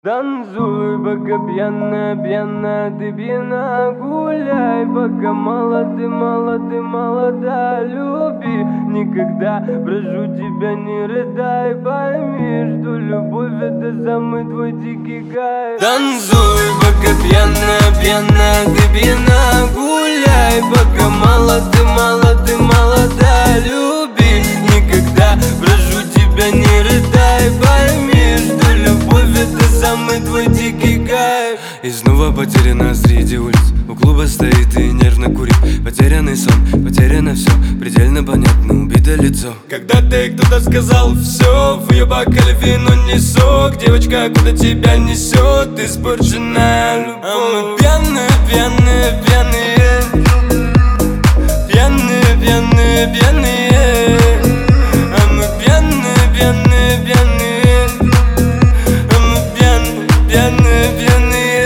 Танцуй, пока пьяная, пьяная, ты пьяна. Гуляй, пока молода, люби никогда. Прошу тебя, не рыдай, пойми, что любовь — это самый твой дикий кайф. Танцуй, пока пьяная, пьяная, ты пьяна. Гуляй, пока молода, люби никогда. Прошу тебя, не рыдай, пойми, что любовь — это самый твой дикий кайф. И снова потеряна среди улиц. У клуба стоит и нервно курит. Потерянный сон, потеряно все. Предельно понятно, убито лицо. Когда-то кто-то сказал все, в ее бокале вино не сок. Девочка, куда тебя несет испорченная любовь. А мы пьяные, пьяные, пьяные. Пьяные, пьяные, пьяные. А мы пьяные, пьяные, пьяные. А мы пьяные, пьяные, пьяные.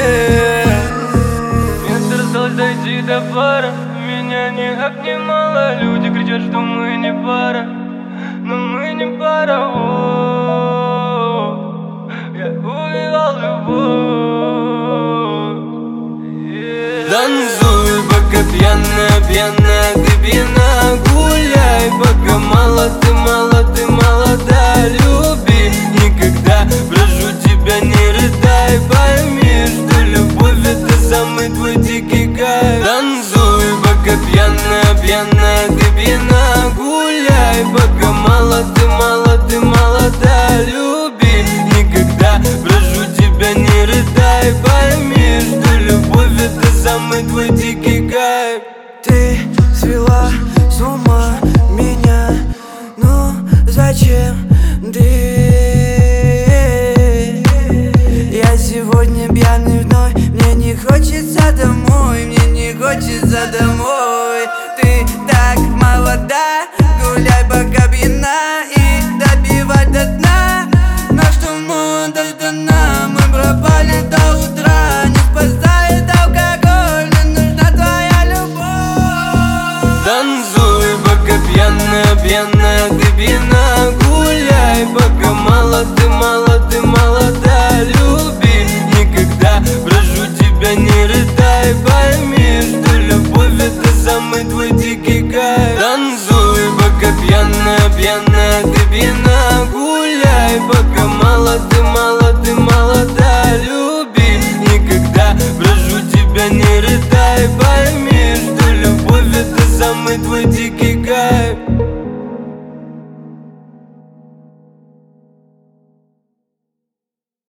Мне осталось дойти до пара. Меня не обнимало. Люди кричат, что мы не пара, но мы не пара. Я убивал любовь. Танцуй, пока пьяная, пьяная, ты пьяна. Гуляй, пока молода, люби никогда. Прошу тебя, не рыдай, пойми, что любовь — это самый твой дикий кайф. Танцуй, пока пьяная, пьяная, ты пьяна. Гуляй, пока молода, люби никогда. Прошу тебя, не рыдай, пойми, что любовь — это самый твой дикий кайф. Ты свела с ума меня, ну зачем ты? Я сегодня пьяный вновь, мне не хочется домой, мне не хочется домой. Ты так молода, гуляй, пока пьяна, и добивай до дна. Но что молодость дана, мы пропали.